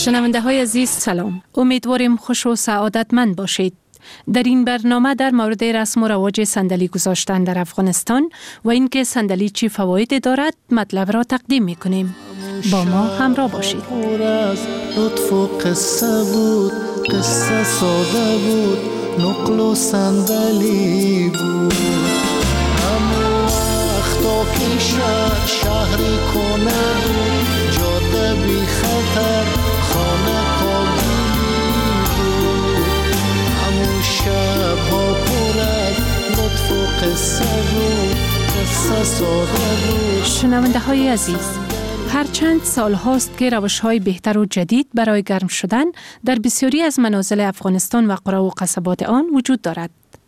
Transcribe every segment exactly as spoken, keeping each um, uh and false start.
شنونده های عزیز سلام. امیدواریم خوش و سعادتمند باشید. در این برنامه در مورد رسم و رواج صندلی گذاشتن در افغانستان و اینکه صندلی چی فوایدی دارد مطلب را تقدیم میکنیم. با ما همراه باشید. لطف و قصه بود، قصه ساده بود، نقل و صندلی بود. همون وقتا که شهر شهری کنه بود، جاده بی خطر خانه کابلی بود. همون شب ها پر از لطف و قصه بود، قصه ساده بود. شنونده های عزیز، هر چند سال هاست که روش‌های بهتر و جدید برای گرم شدن در بسیاری از منازل افغانستان و قرى و قصبات آن وجود دارد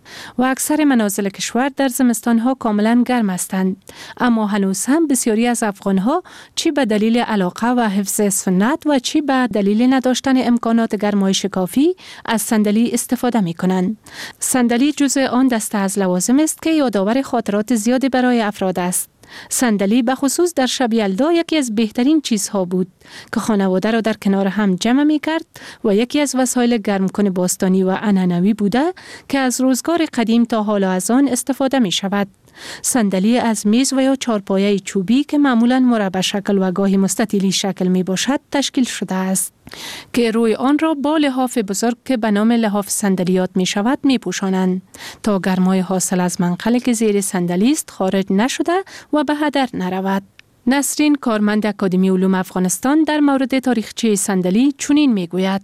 و اکثر منازل کشور در زمستان‌ها کاملا گرم هستند، اما هنوز هم بسیاری از افغان‌ها چی به دلیل علاقه و حفظ سنت و چی به دلیل نداشتن امکانات گرمایش کافی از صندلی استفاده می‌کنند. صندلی جزء آن دسته از لوازم است که یادآور خاطرات زیادی برای افراد است. صندلی به خصوص در شب یلدا یکی از بهترین چیزها بود که خانواده را در کنار هم جمع می کرد و یکی از وسایل گرمکن باستانی و عنعنوی بوده که از روزگار قدیم تا حال از آن استفاده می شود. صندلی از میز و یا چارپایه چوبی که معمولاً مربع شکل و گاهی مستطیلی شکل می باشد تشکیل شده است که روی آن را با لحاف بزرگ که به نام لحاف صندلیات می شود می پوشانند تا گرمای حاصل از منقلی که زیر صندلی است خارج نشده و به هدر نرود. نسرین، کارمند اکادمی علوم افغانستان، در مورد تاریخچه صندلی چنین می گوید: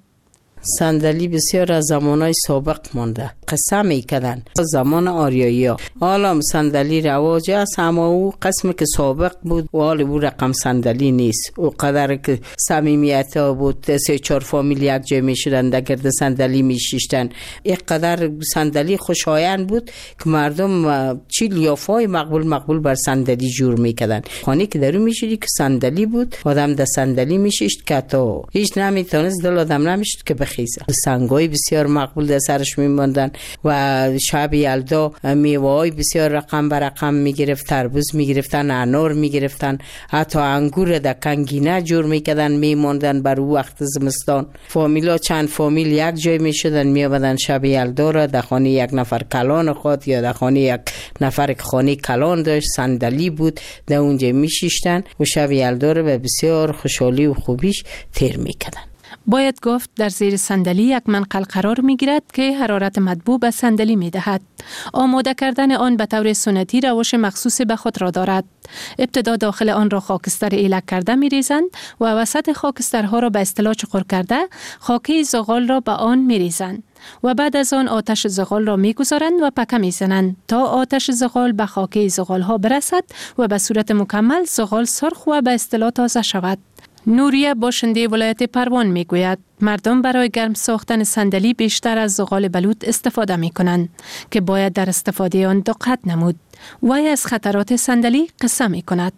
صندلی بسیار از زمانهای سابق مانده. قسم میکردن زمان آریایی ها حالا صندلی رواج است، اما او قسم که سابق بود و حال او رقم صندلی نیست. او قدر که صمیمیت ها بود، سه چهار فامیل یک جای میشدن در گرد صندلی میشیشتن. یک قدر صندلی خوشایند بود که مردم چی لیافای مقبول مقبول بر صندلی جور میکردن. خانه که درو میشدی که صندلی بود، آدم در صندلی میشیشت که تا هیچ نمیتونست دل آدم نمیشد که بخیزه. سنگای بسیار مقبول در سرش میماندن و شب یلدا میوه‌های بسیار رقم بر رقم میگرفت، تربوز میگرفتن، انار میگرفتن، حتی انگور در کنگینه جور میکردن میماندن بر او وقت زمستان. فامیلا چند فامیل یک جای میشدن میآمدن شب یلدا را در خانه یک نفر کلان خود یا در خانه یک نفر که خانه کلان داشت صندلی بود در اونجا میشیشتن و شب یلدا را به بسیار خوشحالی و خوبیش تیر میکردن. باید گفت در زیر صندلی یک منقل قرار می گیرد که حرارت مطبوع به صندلی می دهد. آماده کردن آن به طور سنتی روش مخصوص به خود را دارد. ابتدا داخل آن را خاکستر ایلک کرده می ریزند و وسط خاکسترها را به اصطلاح چقر کرده خاکی زغال را به آن می ریزند و بعد از آن آتش زغال را می گذارند و پکه می زنند تا آتش زغال به خاکی زغال ها برسد و به صورت مکمل زغال سرخ و به اصطلاح تازه شود. نوریه، باشنده ولایت پروان، می گوید مردم برای گرم ساختن صندلی بیشتر از زغال بلوط استفاده می کنند که باید در استفاده آن دقت نمود. وی از خطرات صندلی قصه می کند.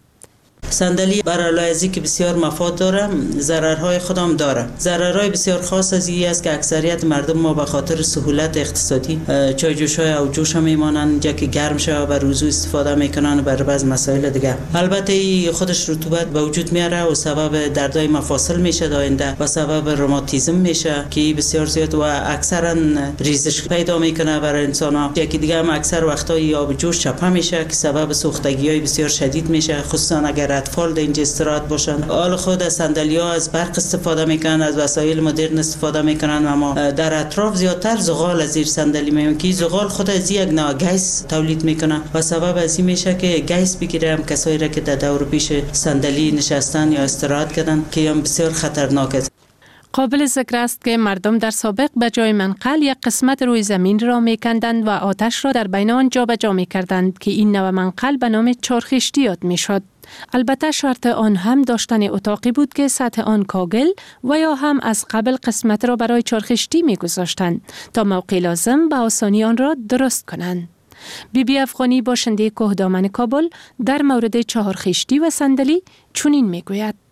صندلی برای لایزی که بسیار مفاد داره، ضررهای خودم داره. ضررهای بسیار خاص از این است که اکثریت مردم ما به خاطر سهولت اقتصادی چای جوشای او جوش میمانن، جا که گرم شه و روزو استفاده میکنن و برای بعض مسائل دیگه. البته خودش رطوبت به وجود میاره و سبب دردهای مفاصل میشه داینده و سبب روماتیسم میشه که بسیار زیاد و اکثرا ریزش پیدا میکنه برای انسان‌ها. یکی دیگه هم اکثر وقتا آب جوش چپه میشه که سبب سوختگی‌های بسیار شدید میشه، خصوصا اگر اطفال در اینجا استراحت باشن. حال خود از صندلی‌ها از برق استفاده میکنن، از وسایل مدرن استفاده میکنن، اما در اطراف زیادتر زغال از زیر صندلی میمونه که زغال خود از یک نوع گیس تولید میکنه و سبب از این میشه که گیس بگیره هم کسایی را که در دور پیش صندلی نشستن یا استراحت کردن که هم بسیار خطرناک است. قابل ذکر است که مردم در سابق به جای منقل یک قسمت روی زمین را میکندند و آتش را در بین آن جابجا میکردند که این نوع منقل به نام چارخشتی یاد میشد. البته شرط آن هم داشتن اتاقی بود که سطح آن کاگل و یا هم از قبل قسمت را برای چارخشتی میگذاشتند تا موقع لازم به آسانی آن را درست کنند. بی بی افغانی، باشنده کوهدامن کابل، در مورد چهارخشتی و صندلی چنین میگوید: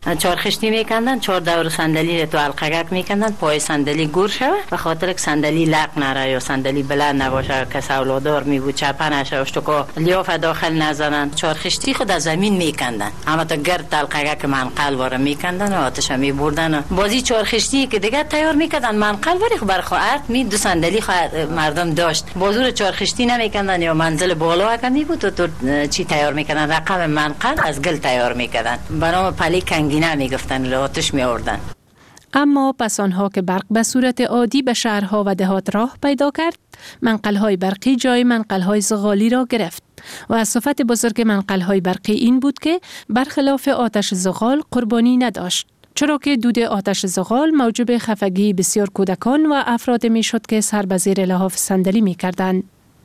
چهار خشتی میکندن، چهار دور صندلی تو حلقگک میکندن، پای صندلی گور شوه و خاطر که صندلی لق نره یا صندلی بلند نباشه، کس اولادار می بود چپن نشه تو لیاف داخل نزنن، چهار خشتی خود از زمین میکندن، اما تا گرد حلقگک منقل واره میکندن و آتش می بردن. بازی چهار خشتی که دیگه تیار میکردن منقل واره خو برخواد می دو صندلی مردم داشت، بازور چهار خشتی نمیکندن یا منزل بالا کمی بود و تو چی تیار میکردن، رقم منقل از گل تیار میکردن، بنام پلی کنگینه میگفتن، آتش می آوردن. اما پس آنها که برق به صورت عادی به شهرها و دهات راه پیدا کرد، منقل‌های برقی جای منقل‌های زغالی را گرفت و از صفت بزرگ منقل‌های برقی این بود که برخلاف آتش زغال قربانی نداشت، چرا که دود آتش زغال موجب خفگی بسیار کودکان و افراد می شد که سر به زیر لحاف صندلی می کردند.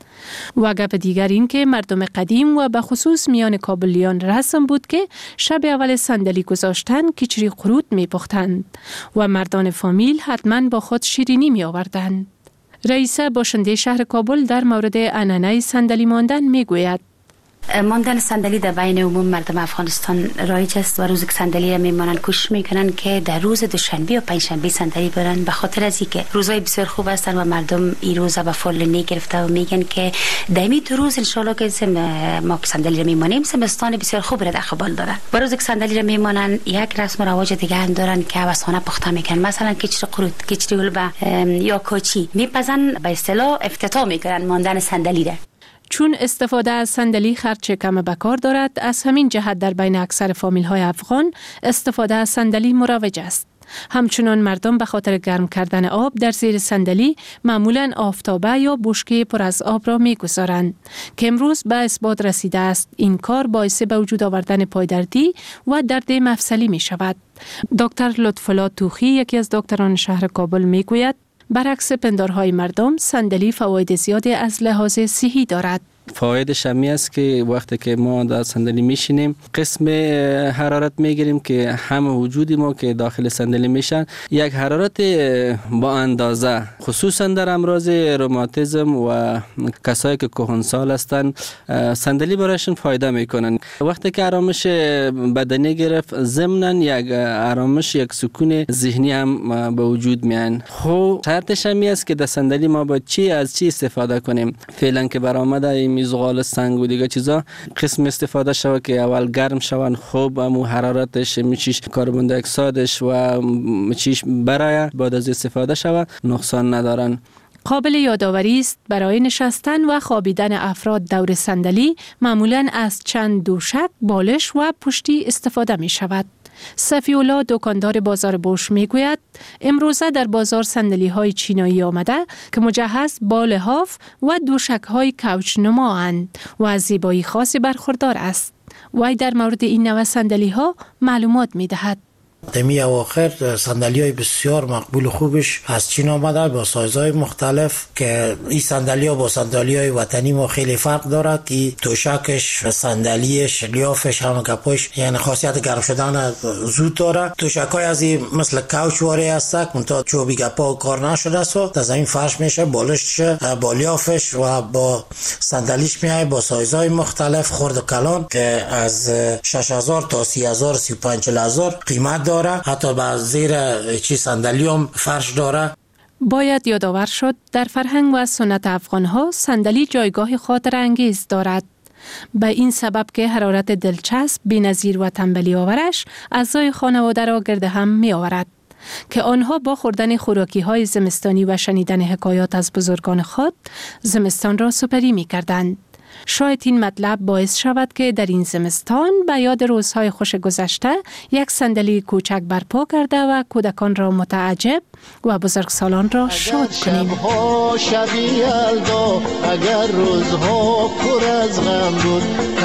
و گپ دیگر این که مردم قدیم و به خصوص میان کابلیان رسم بود که شب اول صندلی گذاشتن کچری قرود می پختند و مردان فامیل حتما با خود شیرینی می آوردند. رئیس باشنده شهر کابل در مورد عنعنه صندلی ماندن می گوید: ماندن صندلی در بین عموم مردم افغانستان رایج است و روز که صندلی را میمانند کوشش میکنن که در روز دوشنبه و پنجشنبه صندلی برن، به خاطر از اینکه روزهای بسیار خوب هستن و مردم این روزا به فول نگرفته و میگن که دمی دو روز ان شاء الله که ما که صندلی را میمانیم زمستان بسیار خوب را در قبال دارن. و روز که صندلی را میمانن یک رسم و رواج دیگه هم دارن که وسانه پخته میکنن، مثلا کچری قرود، کچری گلبه یا کوچی میپزن، به اصطلاح افتتاح میکنن ماندن صندلی را. چون استفاده از صندلی خرچ کم به کار دارد، از همین جهت در بین اکثر فامیل‌های افغان استفاده از صندلی مروج است. همچنان مردم به خاطر گرم کردن آب در زیر صندلی معمولاً آفتابه یا بشکه پر از آب را می‌گذارند که امروز به اثبات رسیده است این کار باعث به وجود آوردن پایدردی و درد مفصلی می‌شود. دکتر لطف‌الله توخی، یکی از دکتران شهر کابل، می‌گوید برعکس پندارهای مردم، صندلی فواید زیادی از لحاظ صحی دارد. فوایدش همی است که وقتی که ما در صندلی میشینیم قسم حرارت میگیریم که همه وجود ما که داخل صندلی میشن یک حرارت با اندازه، خصوصا در امراض روماتیسم و کسایی که کهنسال هستن صندلی برایشون فایده میکنن. وقتی که آرامش بدنی گرفت، ضمناً یک آرامش، یک سکون ذهنی هم به وجود میان. خب شرطش همی است که در صندلی ما با چی از چی استفاده کنیم. فعلا که برآمده زغال سنگ و دیگه چیزا قسم استفاده شوه که اول گرم شون، خوب امو حرارتش میچیش کربن دی اکسایدش و میچیش برای بعد از استفاده شوه نقصان ندارن. قابل یادآوری است برای نشستن و خوابیدن افراد دور صندلی معمولاً از چند دوشک، بالش و پشتی استفاده می شود. صفی الله، دکاندار بازار بوش، می گوید امروزه در بازار صندلی های چینایی آمده که مجهز با لحاف و دوشک های کوچ نما اند و از زیبایی خاصی برخوردار است. وی در مورد این نوع صندلی ها معلومات می دهد. دمی اواخر صندلی های بسیار مقبول خوبش از چین آمده با سایزهای مختلف که این صندلی ها با صندلی های وطنی ما خیلی فرق دارد که توشکش، صندلیش، لیافش، همه گپاش یعنی خاصیت گرم شدن زود داره. توشک های از این مثل کوچ واری هست منتها چوبی گپا کار نشده است و در زمین فرش میشه، بالش با لیافش و با صندلیش میای با سایزهای مختلف خرد و کلان که از شش هزار تا سی هزار سی و پنج هزار قیمت داره. حتی با زیر چی صندلی هم فرش داره. باید یادآور شد در فرهنگ و سنت افغان‌ها صندلی جایگاه خاطر انگیز دارد. به این سبب که حرارت دلچسب، بی‌نظیر و تنبلی آورش اعضای خانواده را گرد هم می آورد که آنها با خوردن خوراکی‌های زمستانی و شنیدن حکایات از بزرگان خود زمستان را سپری می کردند. شاید این مطلب باعث شود که در این زمستان به یاد روزهای خوش گذشته یک صندلی کوچک برپا کرده و کودکان را متعجب و بزرگسالان را شاد کنیم. شبها شبی یلدا، اگر روزها پر از غم بود،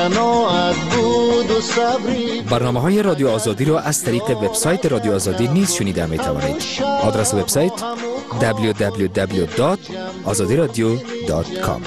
قناعت بود و صبری. برنامه های رادیو آزادی را از طریق وبسایت رادیو آزادی نیز شنیده می توانید. آدرس وبسایت دبلیو دبلیو دبلیو دات آزادی رادیو دات کام.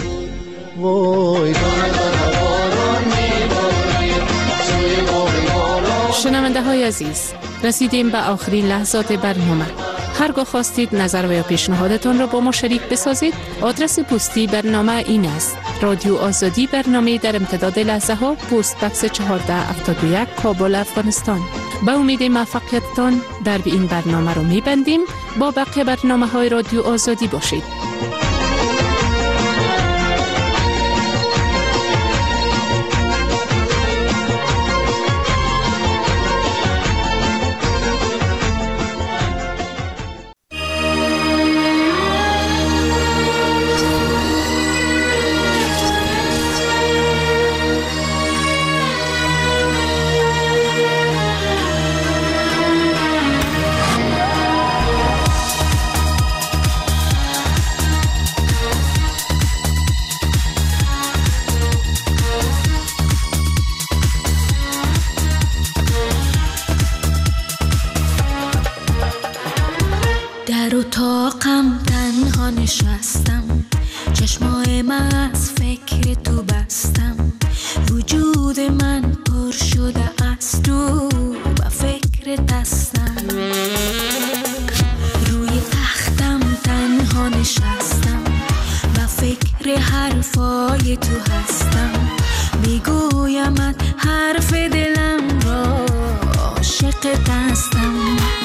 شنونده های عزیز، رسیدیم به آخرین لحظات برنامه. هرگاه خواستید نظر و یا پیشنهادتان را با ما شریک بسازید، آدرس پستی برنامه این است: رادیو آزادی، برنامه در امتداد لحظه ها، پست بکس چهارده هفتاد و یک، کابل، افغانستان. به امید موفقیتتان در این برنامه رو میبندیم. با بقیه برنامه های رادیو آزادی باشید. در اتاقم تنها نشستم، چشمای من از فکر تو بستم، وجود من پر شده از تو و فکر دستم. روی تختم تنها نشستم و فکر حرفای تو هستم، میگویمت حرف دلم را عاشق دستم.